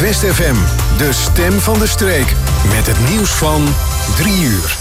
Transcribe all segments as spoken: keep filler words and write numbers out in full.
Zuidwest F M, de stem van de streek. Met het nieuws van drie uur.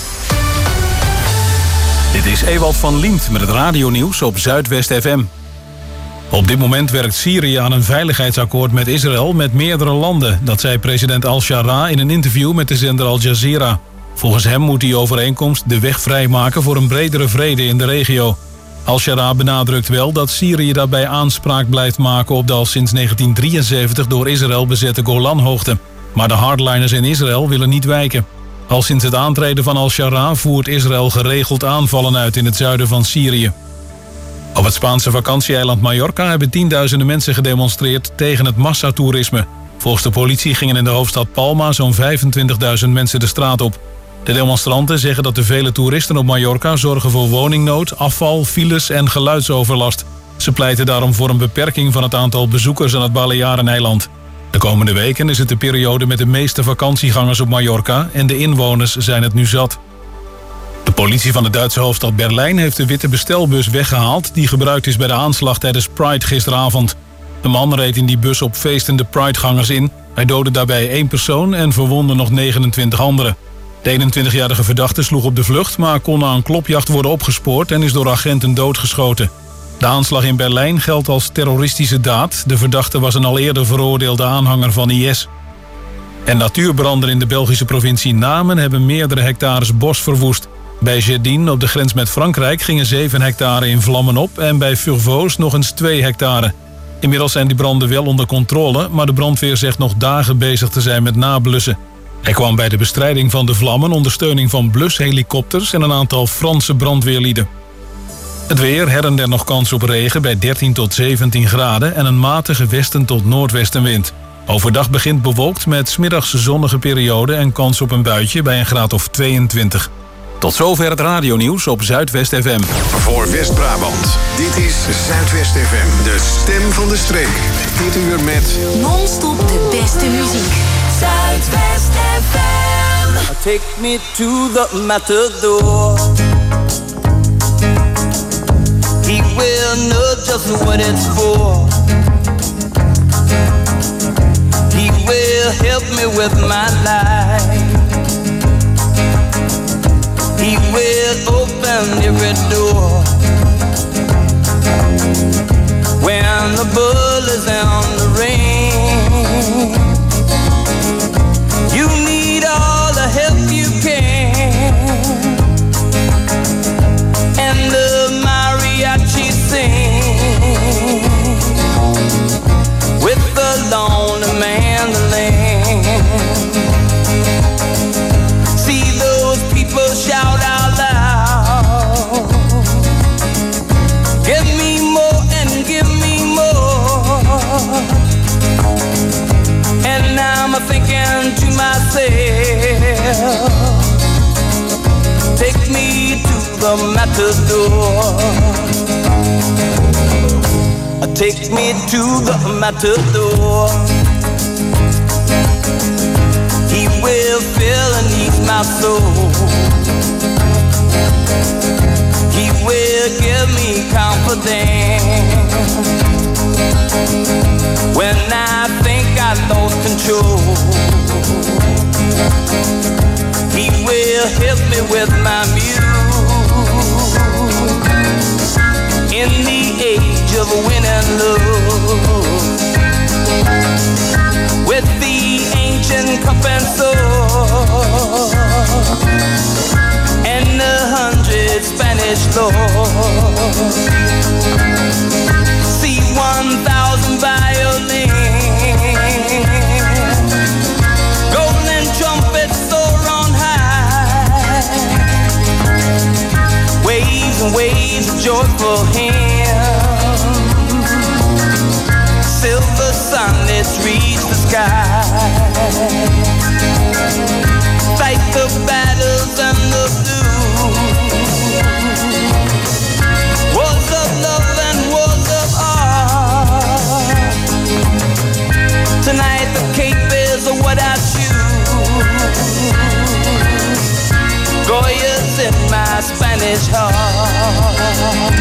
Dit is Ewald van Liemt met het radionieuws op Zuidwest F M. Op dit moment werkt Syrië aan een veiligheidsakkoord met Israël met meerdere landen. Dat zei president al-Shara in een interview met de zender Al Jazeera. Volgens hem moet die overeenkomst de weg vrijmaken voor een bredere vrede in de regio. Al-Shara benadrukt wel dat Syrië daarbij aanspraak blijft maken op de al sinds negentien drieënzeventig door Israël bezette Golanhoogte. Maar de hardliners in Israël willen niet wijken. Al sinds het aantreden van Al-Shara voert Israël geregeld aanvallen uit in het zuiden van Syrië. Op het Spaanse vakantieeiland Mallorca hebben tienduizenden mensen gedemonstreerd tegen het massatoerisme. Volgens de politie gingen in de hoofdstad Palma zo'n vijfentwintigduizend mensen de straat op. De demonstranten zeggen dat de vele toeristen op Mallorca zorgen voor woningnood, afval, files en geluidsoverlast. Ze pleiten daarom voor een beperking van het aantal bezoekers aan het Baleareneiland. De komende weken is het de periode met de meeste vakantiegangers op Mallorca en de inwoners zijn het nu zat. De politie van de Duitse hoofdstad Berlijn heeft de witte bestelbus weggehaald die gebruikt is bij de aanslag tijdens Pride gisteravond. De man reed in die bus op feestende Pridegangers in. Hij doodde daarbij één persoon en verwondde nog negenentwintig anderen. De eenentwintigjarige verdachte sloeg op de vlucht, maar kon na een klopjacht worden opgespoord en is door agenten doodgeschoten. De aanslag in Berlijn geldt als terroristische daad. De verdachte was een al eerder veroordeelde aanhanger van I S. En natuurbranden in de Belgische provincie Namen hebben meerdere hectares bos verwoest. Bij Gedin op de grens met Frankrijk gingen zeven hectare in vlammen op en bij Furvoos nog eens twee hectare. Inmiddels zijn die branden wel onder controle, maar de brandweer zegt nog dagen bezig te zijn met nablussen. Er kwam bij de bestrijding van de vlammen ondersteuning van blushelikopters en een aantal Franse brandweerlieden. Het weer, her en der nog kans op regen bij dertien tot zeventien graden en een matige westen tot noordwestenwind. Overdag begint bewolkt met 's middags zonnige periode en kans op een buitje bij een graad of tweeëntwintig. Tot zover het radionieuws op Zuidwest F M. Voor West-Brabant, dit is Zuidwest F M, de stem van de streek. Dit uur met non-stop de beste muziek. Zuidwest F M. Take me to the matador. He will know just what it's for. He will help me with my life. He will open every door. When the bull is on the ring, you need all the help you can. And the mariachi sing with the lonely mandolin. See those people shout out loud, give me more and give me more. And I'm thinking to myself, take me to the matador. Take me to the matador. He will fill and ease my soul. He will give me confidence when I think I lost control. He will help me with my muse in the age of win and lose, with the ancient cup and sword and the hundred Spanish lords. See one thousand violins, golden trumpets soar on high, waves and waves of joyful hymns, silver sunlets reach the sky, fight the battles and the blues, wars of love and wars of art. Tonight the cape is what I choose, Goya's in my Spanish heart.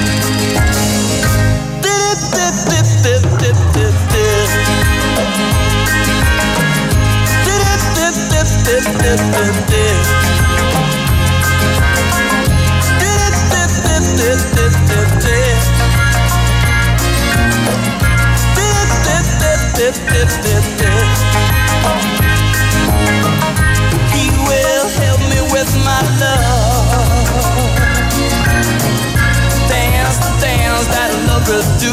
Dip, dip, dip, dip, dip, dip, dip. He will help me with my love. Dance the dance that lovers do.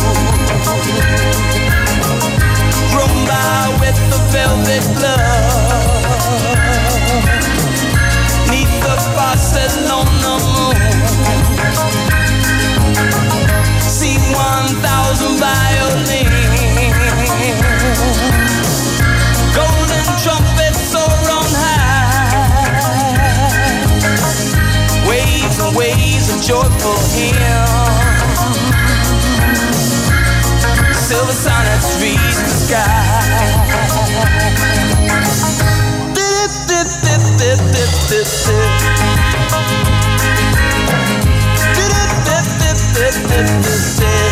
Rumba with the velvet glove. Neath the Barcelona moon. See one thousand violins. Golden trumpets soar on high. Waves and waves of joyful hymn. Silver sonnets reach the sky. Dip, dip, dip, dip, dip, dip, dip. Dip, dip, dip, dip, dip, dip, dip.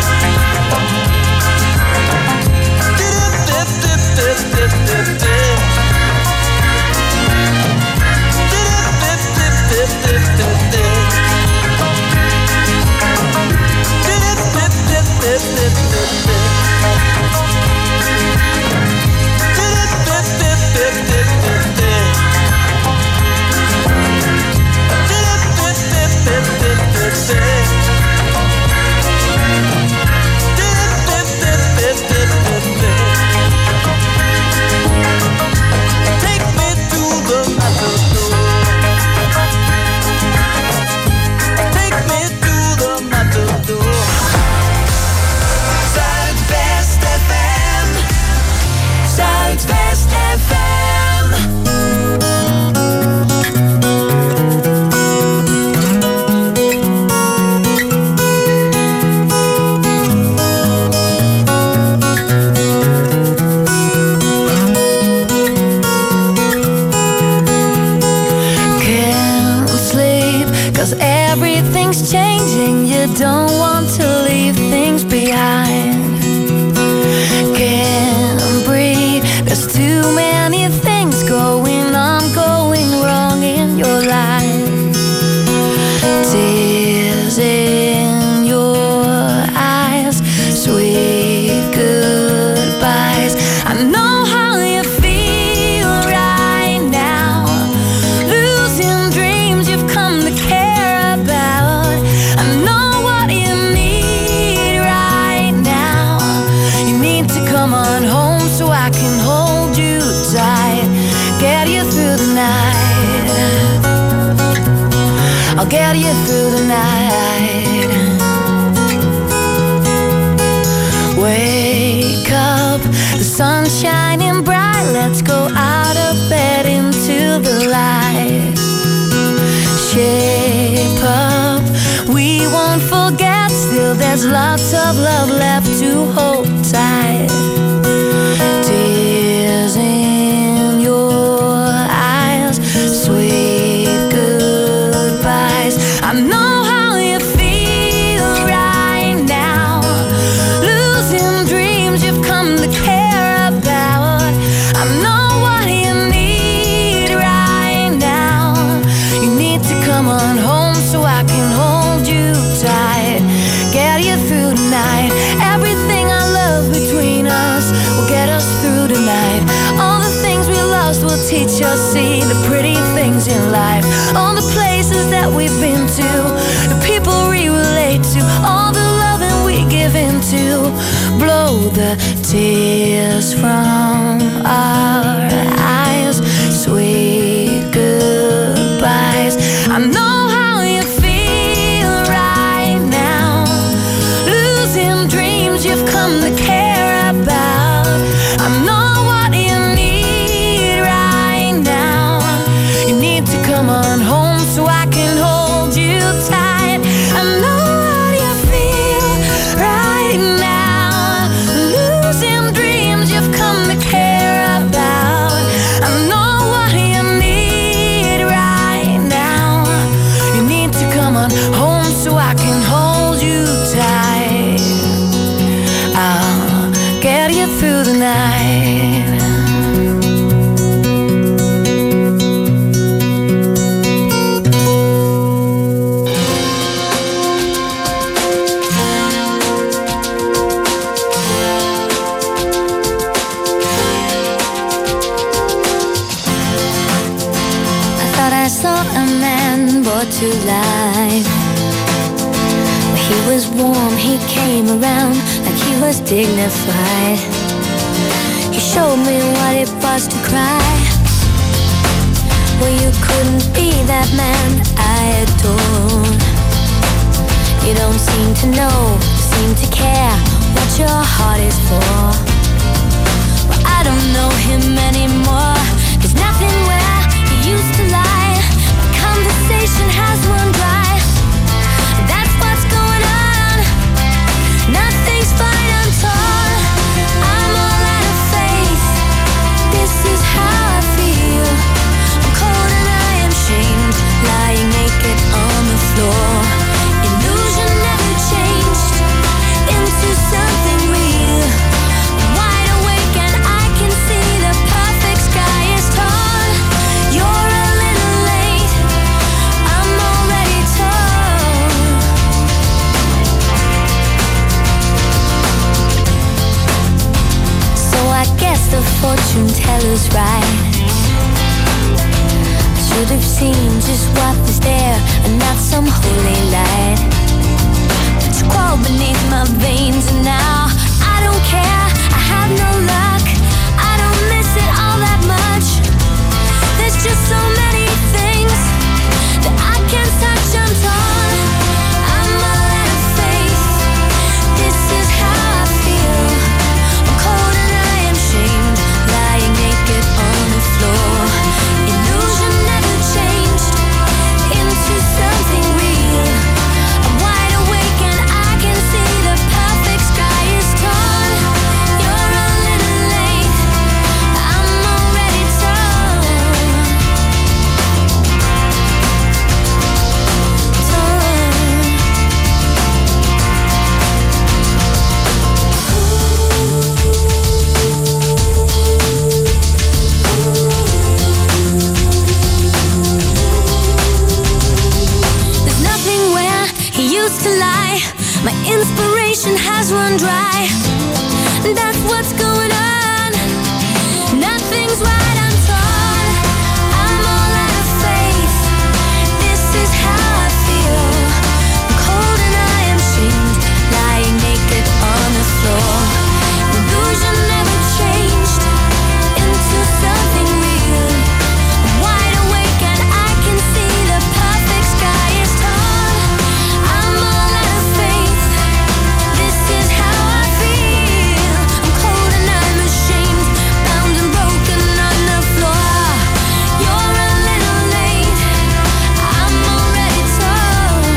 I'll get you through the night. Wake up, the sun's shining bright. Let's go out of bed into the light. Shape up, we won't forget. Still there's lots of love left to hold tight. Tears in your eyes, sweet goodbyes. I know how you feel right now, losing dreams you've come to care about. I know what you need right now. You need to come on home so I can hold you tight, get you through the night. Everything I love between us will get us through the night. All the things we lost will teach us, see the pretty things in life. All the places that we've been to, the people we relate to, all the loving we give into. Blow the tears from our eyes, sweet goodbyes. I know how you feel right now, losing dreams you've come to care about. I know what you need right now. You need to come on home so I can hold you tight. I know what you feel right now, losing dreams you've come to care saw a man brought to life. He was warm, he came around like he was dignified. He showed me what it was to cry. Well, you couldn't be that man I adored. You don't seem to know, seem to care what your heart is for. Well, I don't know him anymore. There's nothing where he used to lie. My conversation has run dry. That's what's going on. Nothing's fine, I'm torn. I'm all out of faith. This is how I feel. I'm cold and I am shamed, lying naked on the floor. Illusion never changed into something real. I'm wide awake and I can see the perfect sky is torn. You're a little late, I'm already torn. So I guess the fortune teller's right. I should have seen just what was there and not some holy light. But you crawl beneath my veins and now I don't care, I have no luck. I don't miss it all that much. There's just so many things that I can't touch, I'm torn. I'm all out of faith. This is how I feel. I'm cold and I am shamed, lying naked on the floor. Illusion never changed into something real. I'm wide awake and I can see the perfect sky is torn. You're a little late, I'm already torn. There's nothing where he used to lie. My inspiration has run dry. That's what's going on. Nothing's right, I'm torn. I'm all out of faith. This is how I feel. I'm cold and I am shamed, lying naked on the floor. Illusion never changed into something real. I'm wide awake and I can see the perfect sky is torn. I'm all out of faith. This is how I feel. I'm cold and I'm ashamed, bound and broken on the floor. You're a little late, I'm already torn.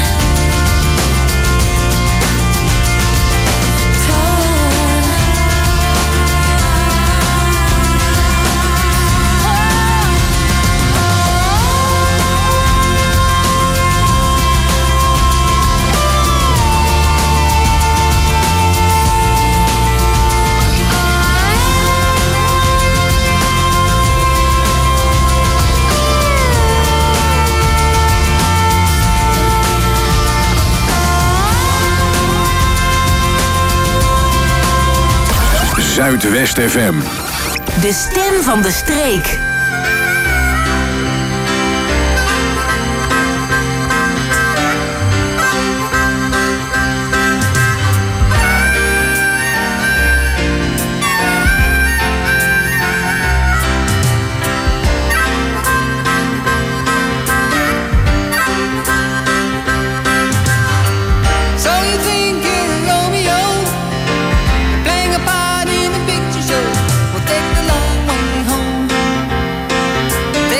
Zuidwest F M. De stem van de streek. So you think you're Romeo, playing a part in a picture show? We'll take the long way home.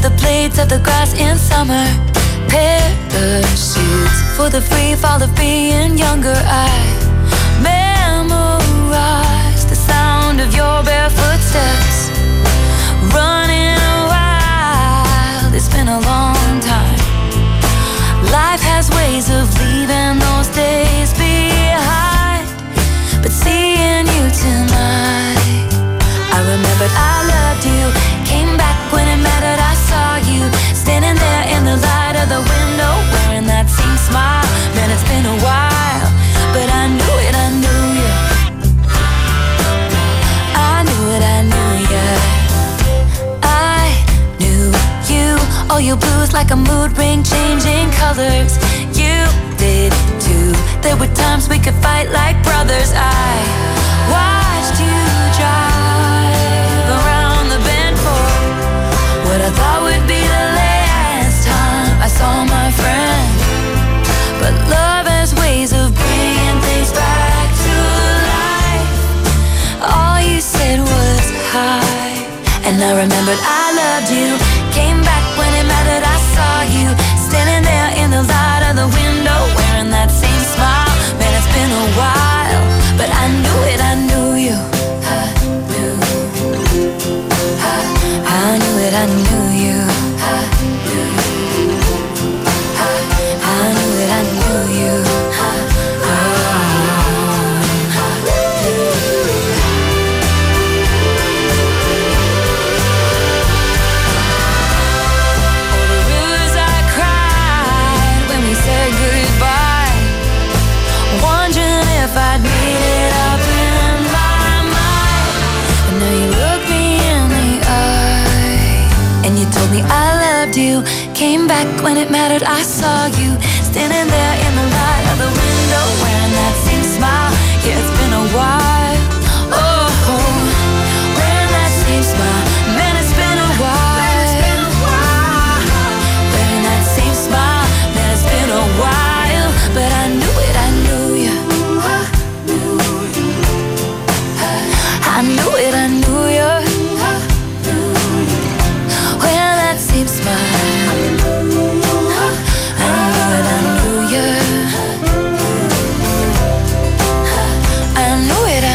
the blades of the grass in summer. Parachutes for the free fall of being younger. I memorize the sound of your barefoot steps. Running wild, it's been a long time. Life has ways of leaving those days behind. But seeing you tonight, I remembered I loved you. Came back when it mattered, I saw you standing there in the light of the window, wearing that same smile. Man, it's been a while, but I knew it, I knew you. I knew it, I knew you. I knew you. All your blues like a mood ring, changing colors. You did too. There were times we could fight like brothers. I watched you drive around the bend for what I thought would be the last time I saw my friend. But love has ways of bringing things back to life. All you said was hi, and I remembered I loved you. Came back when it mattered, I saw you standing there in the light of the window, wearing that same smile. Man, it's been a while, but I knew it, I knew you. I knew, I, I knew it, I knew you. I knew, I, I knew it, I knew you. I, if I'd made it up in my mind. And now you look me in the eye, and you told me I loved you. Came back when it mattered, I saw you standing there in the light of the window, wearing that same smile. Yeah, it's been a while. Oh, wearing that same smile. Man, it's been a while. Wearing that same smile. Man, it's been a while. But I knew it, I knew you. I knew it, I knew you. Well, that same smile. I knew it, I knew you. I knew it, I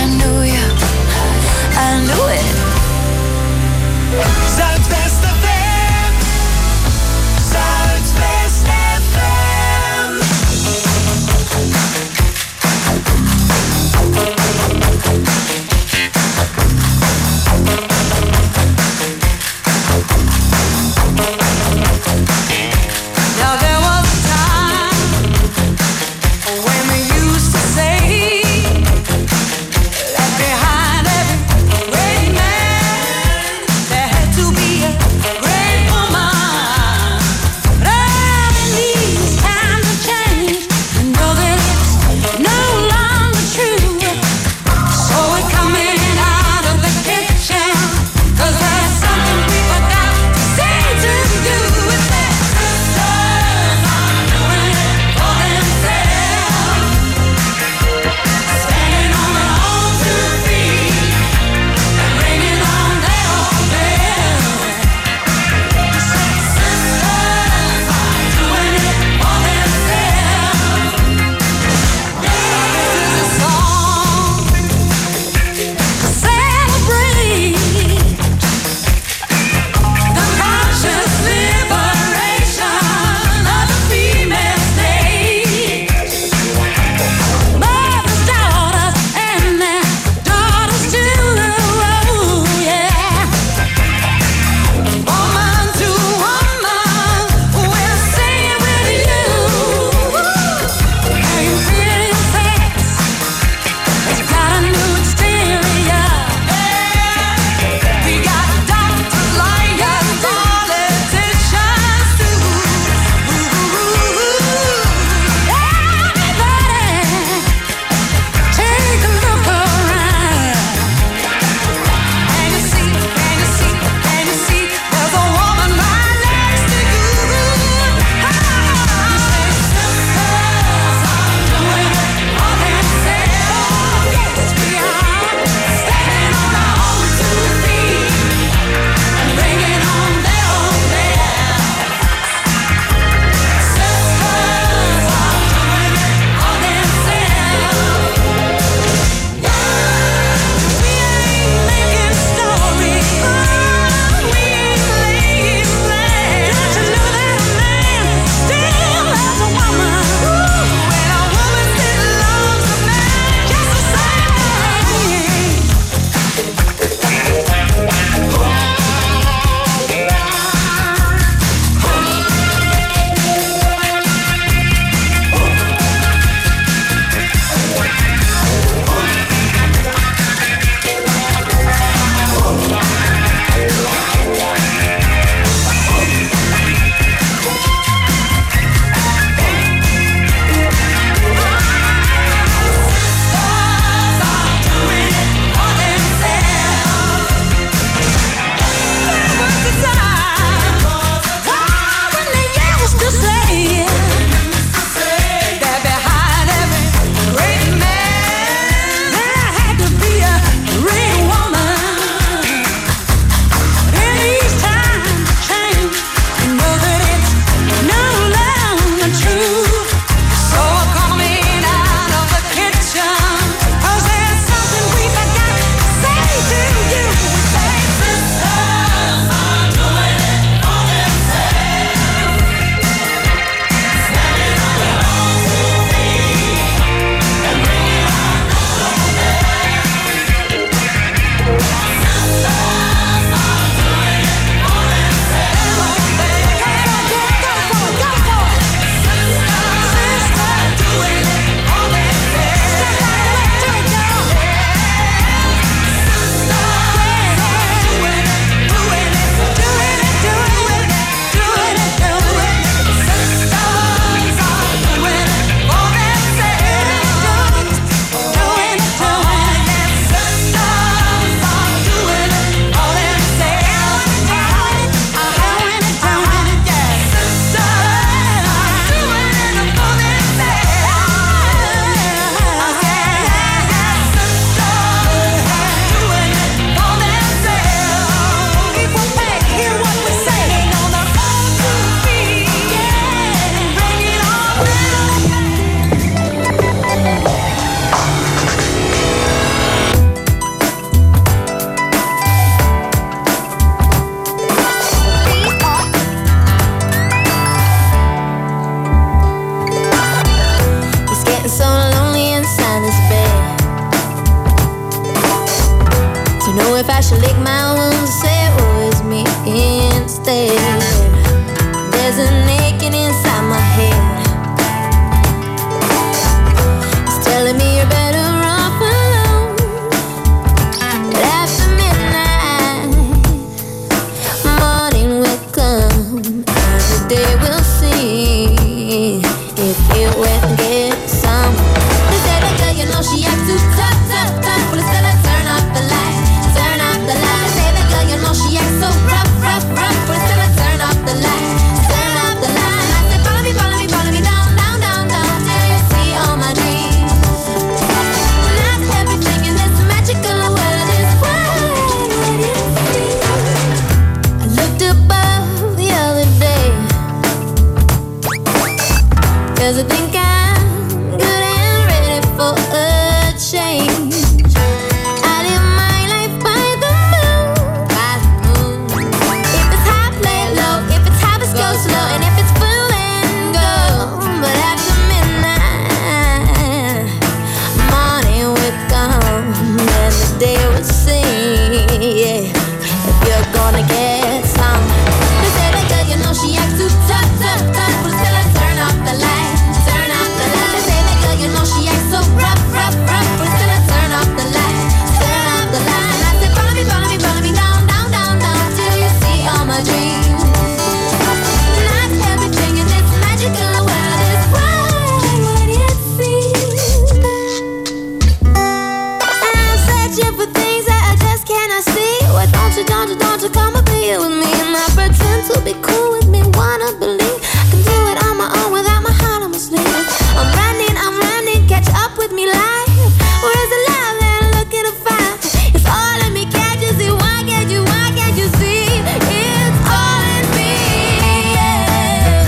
wanna believe I can do it on my own without my heart on my sleeve. I'm running, I'm running, catch up with me life. Where's the love that I'm looking to find? It's all in me, can't you see? Why can't you, why can't you see? It's all in me, yeah.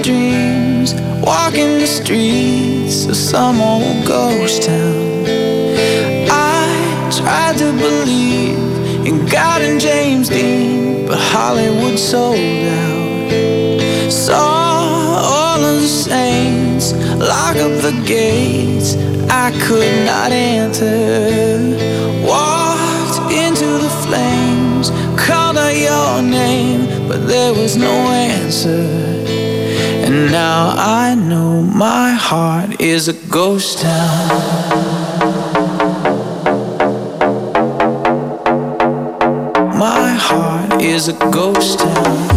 dreams, walking the streets of some old ghost town. I tried to believe in God and James Dean, but Hollywood sold out. Saw all of the saints lock up the gates I could not enter. Walked into the flames, called out your name, but there was no answer. And now I know my heart is a ghost town. My heart is a ghost town.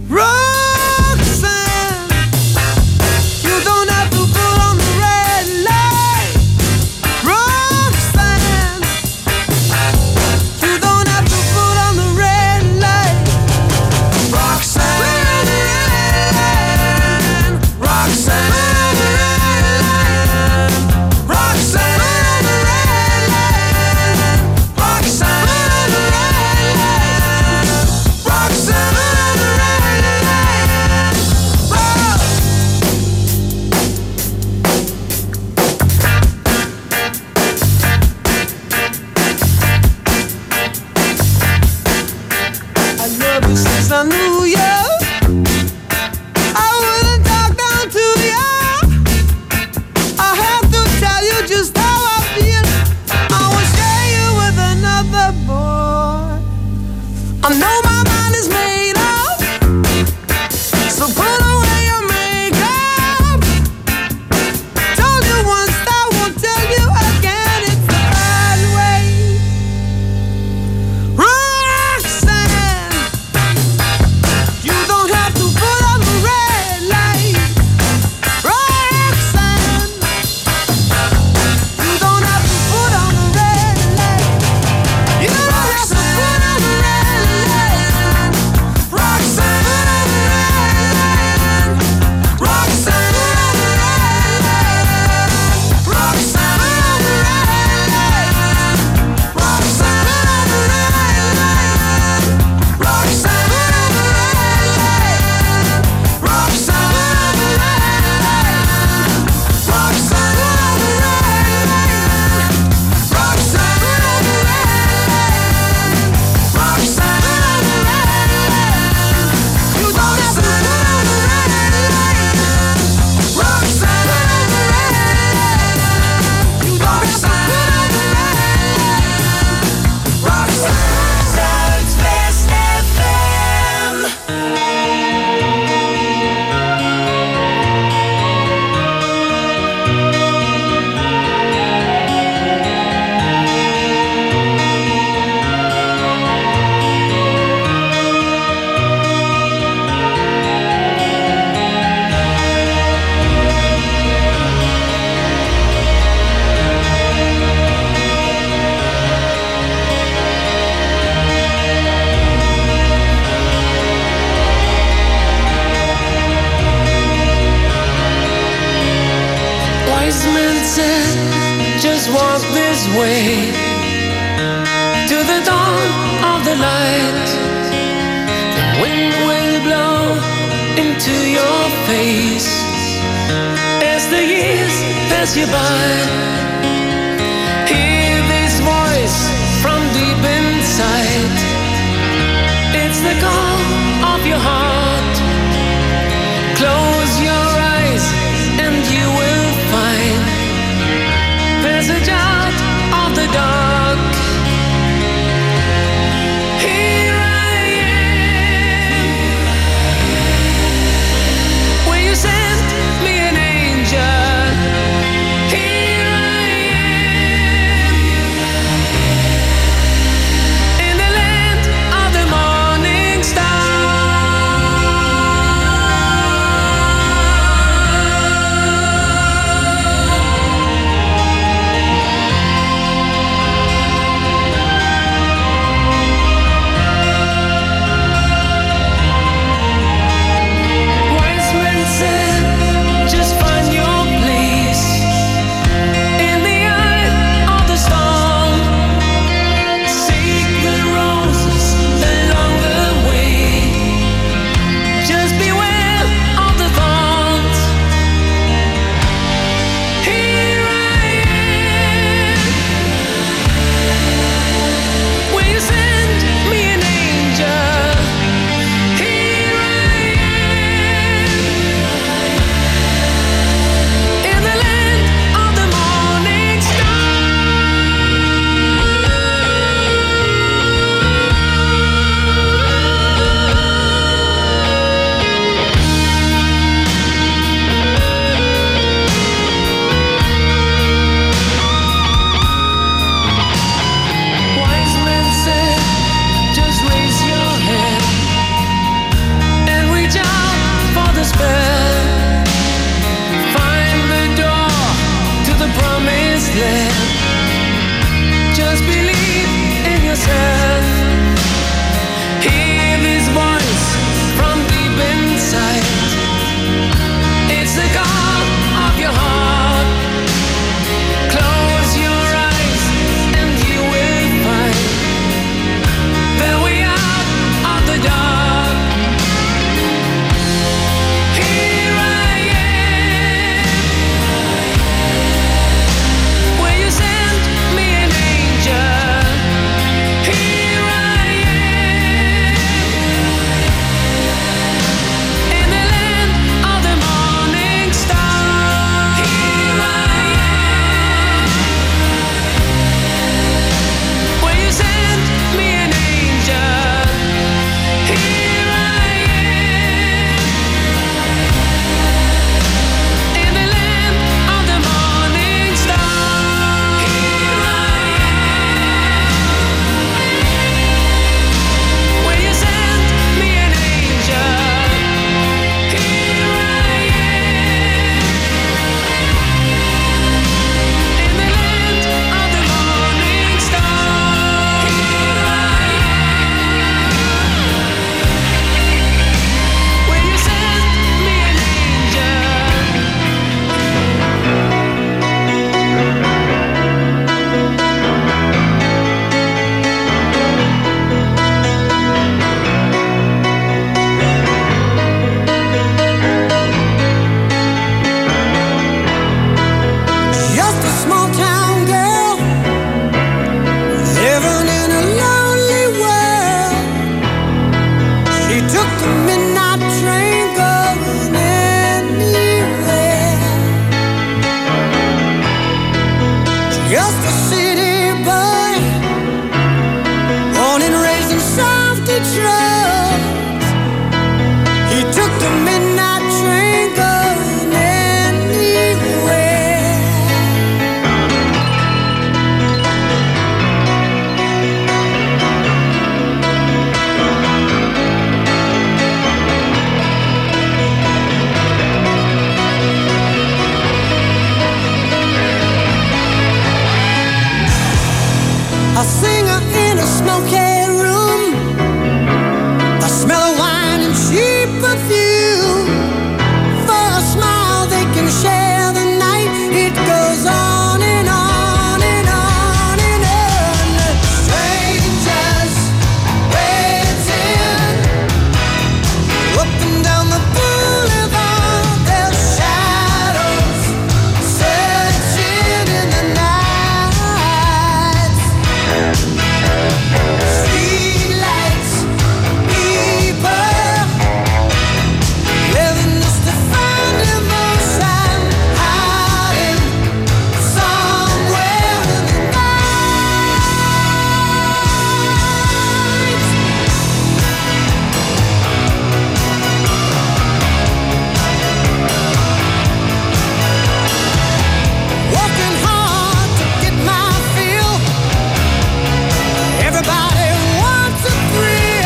It's the call of your heart.